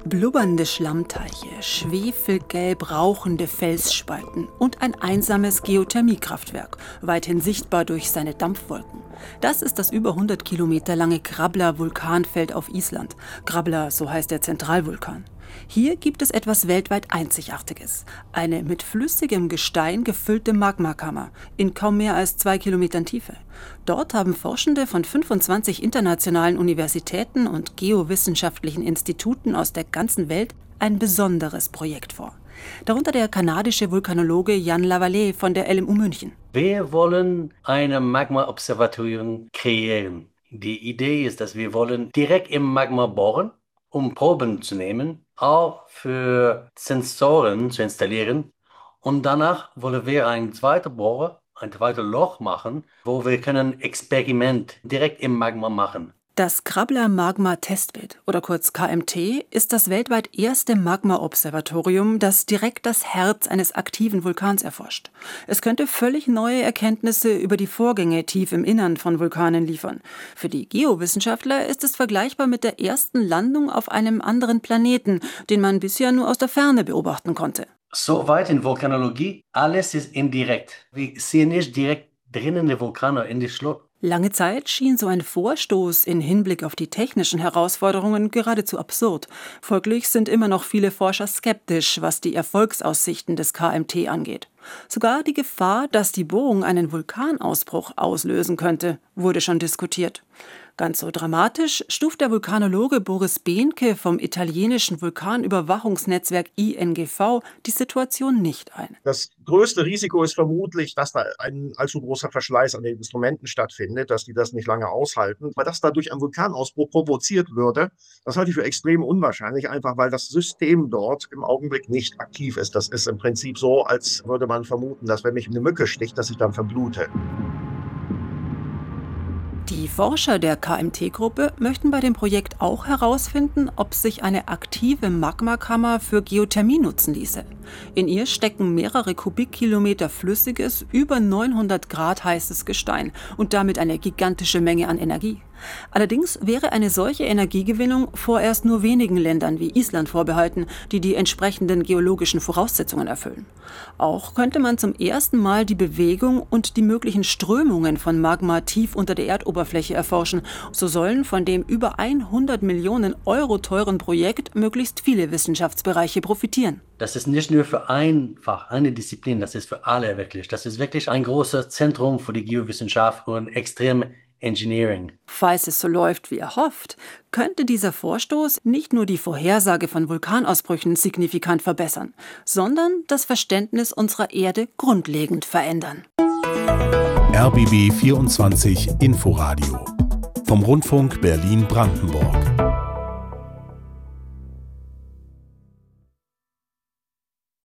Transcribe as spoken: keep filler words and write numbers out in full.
Blubbernde Schlammteiche, schwefelgelb rauchende Felsspalten und ein einsames Geothermiekraftwerk, weithin sichtbar durch seine Dampfwolken. Das ist das über hundert Kilometer lange Krabla-Vulkanfeld auf Island. Krabla, so heißt der Zentralvulkan. Hier gibt es etwas weltweit Einzigartiges. Eine mit flüssigem Gestein gefüllte Magmakammer in kaum mehr als zwei Kilometern Tiefe. Dort haben Forschende von fünfundzwanzig internationalen Universitäten und geowissenschaftlichen Instituten aus der ganzen Welt ein besonderes Projekt vor. Darunter der kanadische Vulkanologe Jan Lavallée von der L M U München. Wir wollen ein Magma-Observatorium kreieren. Die Idee ist, dass wir wollen direkt im Magma bohren, um Proben zu nehmen, auch für Sensoren zu installieren. Und danach wollen wir ein zweites Bohrer, ein zweites Loch machen, wo wir können Experiment direkt im Magma machen. Das Krabla-Magma-Testbed, oder kurz K M T, ist das weltweit erste Magma-Observatorium, das direkt das Herz eines aktiven Vulkans erforscht. Es könnte völlig neue Erkenntnisse über die Vorgänge tief im Innern von Vulkanen liefern. Für die Geowissenschaftler ist es vergleichbar mit der ersten Landung auf einem anderen Planeten, den man bisher nur aus der Ferne beobachten konnte. Soweit in Vulkanologie, alles ist indirekt. Wir sehen nicht direkt drinnen die Vulkane in die Schlucht. Lange Zeit schien so ein Vorstoß in Hinblick auf die technischen Herausforderungen geradezu absurd. Folglich sind immer noch viele Forscher skeptisch, was die Erfolgsaussichten des K M T angeht. Sogar die Gefahr, dass die Bohrung einen Vulkanausbruch auslösen könnte, wurde schon diskutiert. Ganz so dramatisch stuft der Vulkanologe Boris Behnke vom italienischen Vulkanüberwachungsnetzwerk I N G V die Situation nicht ein. Das größte Risiko ist vermutlich, dass da ein allzu großer Verschleiß an den Instrumenten stattfindet, dass die das nicht lange aushalten. Weil das dadurch ein Vulkanausbruch provoziert würde, das halte ich für extrem unwahrscheinlich, einfach weil das System dort im Augenblick nicht aktiv ist. Das ist im Prinzip so, als würde man vermuten, dass wenn mich eine Mücke sticht, dass ich dann verblute. Die Forscher der K M T-Gruppe möchten bei dem Projekt auch herausfinden, ob sich eine aktive Magmakammer für Geothermie nutzen ließe. In ihr stecken mehrere Kubikkilometer flüssiges, über neunhundert Grad heißes Gestein und damit eine gigantische Menge an Energie. Allerdings wäre eine solche Energiegewinnung vorerst nur wenigen Ländern wie Island vorbehalten, die die entsprechenden geologischen Voraussetzungen erfüllen. Auch könnte man zum ersten Mal die Bewegung und die möglichen Strömungen von Magma tief unter der Erdoberfläche erforschen. So sollen von dem über hundert Millionen Euro teuren Projekt möglichst viele Wissenschaftsbereiche profitieren. Das ist nicht nur für einfach eine Disziplin, das ist für alle wirklich. Das ist wirklich ein großes Zentrum für die Geowissenschaft und extrem Engineering. Falls es so läuft, wie er hofft, könnte dieser Vorstoß nicht nur die Vorhersage von Vulkanausbrüchen signifikant verbessern, sondern das Verständnis unserer Erde grundlegend verändern. R B B vierundzwanzig Inforadio vom Rundfunk Berlin-Brandenburg.